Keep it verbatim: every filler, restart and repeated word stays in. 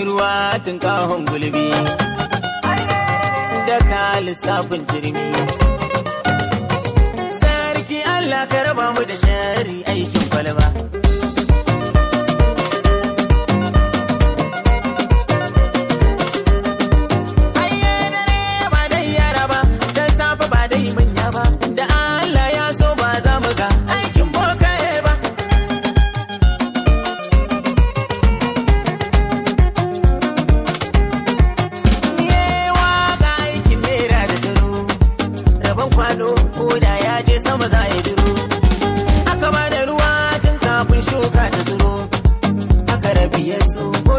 ruwa tun kahon gulbi da ka lissafin jirmi. Sarki Allah ka raba mu da shari aikin kwalba. Koda ya je sama za ya duro, aka ba da ruwa tun kafin shuka ta tsiro, aka rabi ya so